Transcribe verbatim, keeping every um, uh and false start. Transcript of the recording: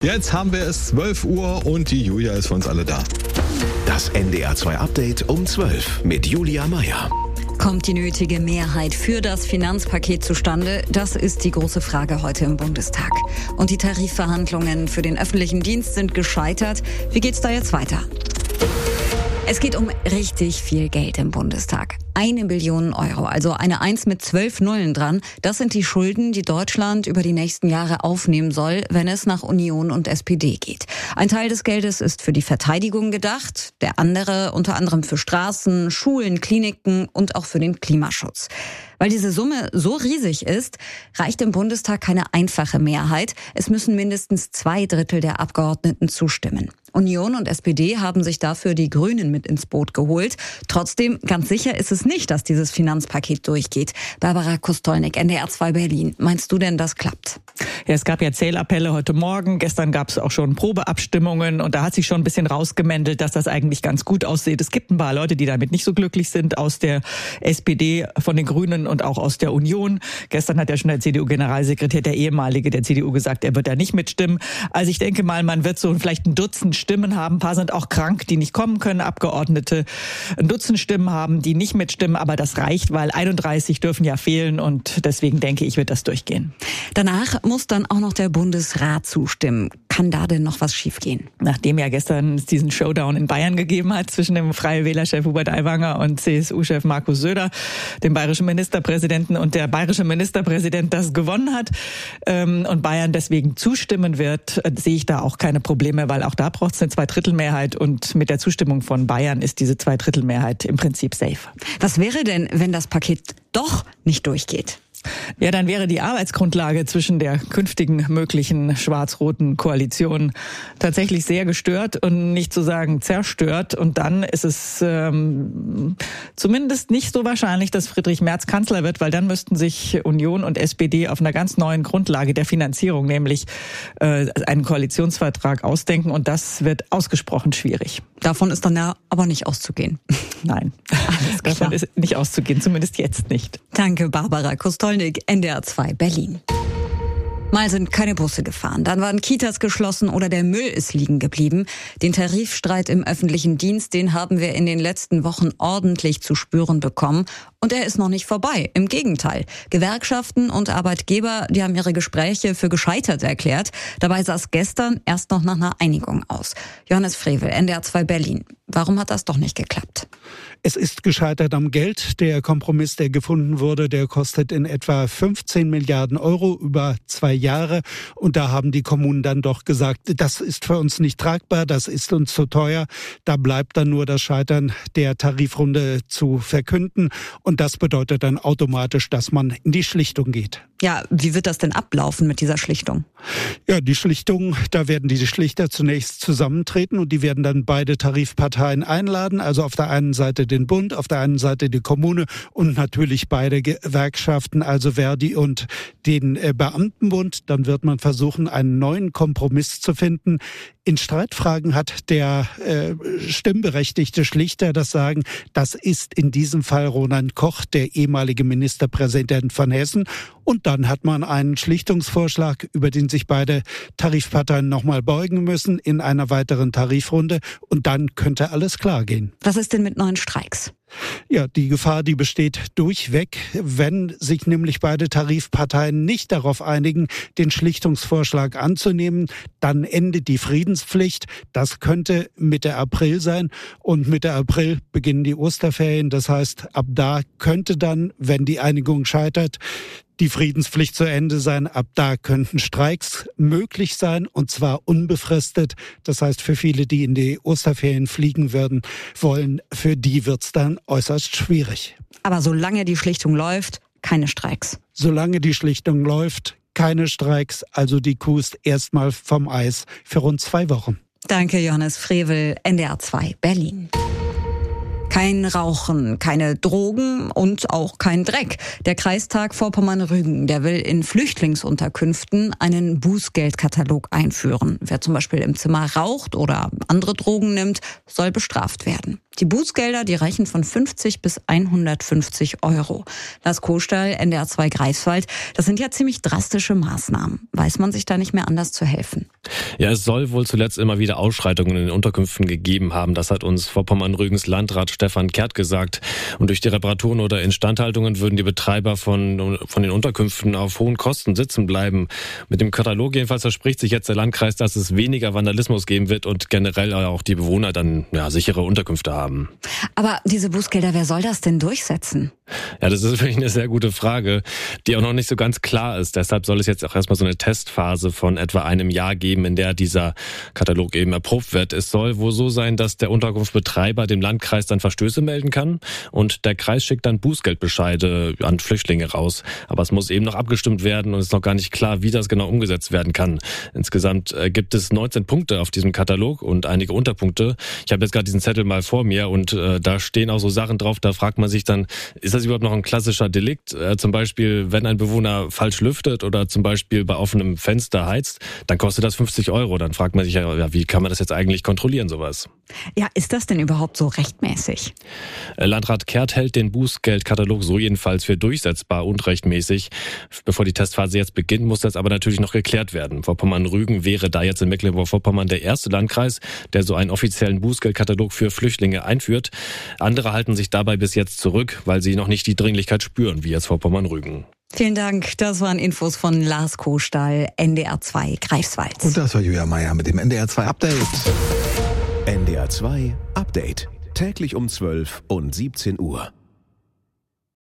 Jetzt haben wir es zwölf Uhr und die Julia ist für uns alle da. Das N D R zwei Update um zwölf mit Julia Meyer. Kommt die nötige Mehrheit für das Finanzpaket zustande? Das ist die große Frage heute im Bundestag. Und die Tarifverhandlungen für den öffentlichen Dienst sind gescheitert. Wie geht's da jetzt weiter? Es geht um richtig viel Geld im Bundestag. Eine Billion Euro, also eine Eins mit zwölf Nullen dran. Das sind die Schulden, die Deutschland über die nächsten Jahre aufnehmen soll, wenn es nach Union und S P D geht. Ein Teil des Geldes ist für die Verteidigung gedacht, der andere unter anderem für Straßen, Schulen, Kliniken und auch für den Klimaschutz. Weil diese Summe so riesig ist, reicht im Bundestag keine einfache Mehrheit. Es müssen mindestens zwei Drittel der Abgeordneten zustimmen. Union und S P D haben sich dafür die Grünen mit ins Boot geholt. Trotzdem, ganz sicher ist es nicht, dass dieses Finanzpaket durchgeht. Barbara Kostolnik, N D R zwei Berlin. Meinst du denn, das klappt? Ja, es gab ja Zählappelle heute Morgen. Gestern gab es auch schon Probeabstimmungen und da hat sich schon ein bisschen rausgemändelt, dass das eigentlich ganz gut aussieht. Es gibt ein paar Leute, die damit nicht so glücklich sind, aus der S P D, von den Grünen und auch aus der Union. Gestern hat ja schon der C D U-Generalsekretär, der ehemalige der C D U, gesagt, er wird da nicht mitstimmen. Also ich denke mal, man wird so vielleicht ein Dutzend Stimmen haben. Ein paar sind auch krank, die nicht kommen können, Abgeordnete. Ein Dutzend Stimmen haben, die nicht mitstimmen, aber das reicht, weil einunddreißig dürfen ja fehlen und deswegen denke ich, wird das durchgehen. Danach muss dann auch noch der Bundesrat zustimmen. Kann da denn noch was schiefgehen? Nachdem ja gestern es diesen Showdown in Bayern gegeben hat zwischen dem Freie Wählerchef Hubert Aiwanger und C S U-Chef Markus Söder, dem bayerischen Ministerpräsidenten, und der bayerische Ministerpräsident das gewonnen hat ähm, und Bayern deswegen zustimmen wird, äh, sehe ich da auch keine Probleme, weil auch da braucht es eine Zweidrittelmehrheit und mit der Zustimmung von Bayern ist diese Zweidrittelmehrheit im Prinzip safe. Was wäre denn, wenn das Paket doch nicht durchgeht? Ja, dann wäre die Arbeitsgrundlage zwischen der künftigen möglichen schwarz-roten Koalition tatsächlich sehr gestört und nicht zu sagen zerstört. Und dann ist es ähm, zumindest nicht so wahrscheinlich, dass Friedrich Merz Kanzler wird, weil dann müssten sich Union und S P D auf einer ganz neuen Grundlage der Finanzierung, nämlich äh, einen Koalitionsvertrag ausdenken. Und das wird ausgesprochen schwierig. Davon ist dann ja aber nicht auszugehen. Nein, alles klar. Davon ist nicht auszugehen, zumindest jetzt nicht. Danke, Barbara Kostolnik, N D R zwei Berlin. Mal sind keine Busse gefahren, dann waren Kitas geschlossen oder der Müll ist liegen geblieben. Den Tarifstreit im öffentlichen Dienst, den haben wir in den letzten Wochen ordentlich zu spüren bekommen. Und er ist noch nicht vorbei. Im Gegenteil. Gewerkschaften und Arbeitgeber, die haben ihre Gespräche für gescheitert erklärt. Dabei sah es gestern erst noch nach einer Einigung aus. Johannes Frevel, N D R zwei Berlin. Warum hat das doch nicht geklappt? Es ist gescheitert am Geld. Der Kompromiss, der gefunden wurde, der kostet in etwa fünfzehn Milliarden Euro über zwei Jahre. Und da haben die Kommunen dann doch gesagt, das ist für uns nicht tragbar, das ist uns zu teuer. Da bleibt dann nur das Scheitern der Tarifrunde zu verkünden. Und das bedeutet dann automatisch, dass man in die Schlichtung geht. Ja, wie wird das denn ablaufen mit dieser Schlichtung? Ja, die Schlichtung, da werden die Schlichter zunächst zusammentreten und die werden dann beide Tarifparteien einladen. Also auf der einen Seite den Bund, auf der einen Seite die Kommune und natürlich beide Gewerkschaften, also Verdi und den Beamtenbund. Dann wird man versuchen, einen neuen Kompromiss zu finden. In Streitfragen hat der äh, stimmberechtigte Schlichter das Sagen. Das ist in diesem Fall Roland Koch, der ehemalige Ministerpräsident von Hessen. Und dann hat man einen Schlichtungsvorschlag, über den sich beide Tarifparteien nochmal beugen müssen in einer weiteren Tarifrunde. Und dann könnte alles klar gehen. Was ist denn mit neuen Streiks? Ja, die Gefahr, die besteht durchweg, wenn sich nämlich beide Tarifparteien nicht darauf einigen, den Schlichtungsvorschlag anzunehmen, dann endet die Friedenspflicht. Das könnte Mitte April sein und Mitte April beginnen die Osterferien. Das heißt, ab da könnte dann, wenn die Einigung scheitert, die Friedenspflicht zu Ende sein. Ab da könnten Streiks möglich sein und zwar unbefristet. Das heißt, für viele, die in die Osterferien fliegen würden wollen, für die wird's dann äußerst schwierig. Aber solange die Schlichtung läuft, keine Streiks. Solange die Schlichtung läuft, keine Streiks. Also die Kuh ist erstmal vom Eis für rund zwei Wochen. Danke, Johannes Frevel, N D R zwei Berlin. Kein Rauchen, keine Drogen und auch kein Dreck. Der Kreistag Vorpommern-Rügen, der will in Flüchtlingsunterkünften einen Bußgeldkatalog einführen. Wer zum Beispiel im Zimmer raucht oder andere Drogen nimmt, soll bestraft werden. Die Bußgelder, die reichen von fünfzig bis hundertfünfzig Euro. Lars Kostal, N D R zwei Greifswald, das sind ja ziemlich drastische Maßnahmen. Weiß man sich da nicht mehr anders zu helfen? Ja, es soll wohl zuletzt immer wieder Ausschreitungen in den Unterkünften gegeben haben. Das hat uns Vorpommern-Rügens Landrat Stefan Kehrt gesagt. Und durch die Reparaturen oder Instandhaltungen würden die Betreiber von, von den Unterkünften auf hohen Kosten sitzen bleiben. Mit dem Katalog jedenfalls verspricht sich jetzt der Landkreis, dass es weniger Vandalismus geben wird und generell auch die Bewohner dann ja, sichere Unterkünfte haben. Aber diese Bußgelder, wer soll das denn durchsetzen? Ja, das ist wirklich eine sehr gute Frage, die auch noch nicht so ganz klar ist. Deshalb soll es jetzt auch erstmal so eine Testphase von etwa einem Jahr geben, in der dieser Katalog eben erprobt wird. Es soll wohl so sein, dass der Unterkunftsbetreiber dem Landkreis dann Verstöße melden kann und der Kreis schickt dann Bußgeldbescheide an Flüchtlinge raus. Aber es muss eben noch abgestimmt werden und es ist noch gar nicht klar, wie das genau umgesetzt werden kann. Insgesamt gibt es neunzehn Punkte auf diesem Katalog und einige Unterpunkte. Ich habe jetzt gerade diesen Zettel mal vor mir und äh, da stehen auch so Sachen drauf, da fragt man sich dann, ist das überhaupt noch ein klassischer Delikt? Äh, zum Beispiel, wenn ein Bewohner falsch lüftet oder zum Beispiel bei offenem Fenster heizt, dann kostet das fünfzig Euro. Dann fragt man sich ja, wie kann man das jetzt eigentlich kontrollieren, sowas? Ja, ist das denn überhaupt so rechtmäßig? Äh, Landrat Kehrt hält den Bußgeldkatalog so jedenfalls für durchsetzbar und rechtmäßig. Bevor die Testphase jetzt beginnt, muss das aber natürlich noch geklärt werden. Vorpommern-Rügen wäre da jetzt in Mecklenburg-Vorpommern der erste Landkreis, der so einen offiziellen Bußgeldkatalog für Flüchtlinge einführt. Andere halten sich dabei bis jetzt zurück, weil sie noch nicht die Dringlichkeit spüren, wie jetzt Vorpommern-Rügen. Vielen Dank. Das waren Infos von Lars Kostal, N D R zwei Greifswald. Und das war Julia Meier mit dem N D R zwei Update. N D R zwei Update. Täglich um zwölf und siebzehn Uhr.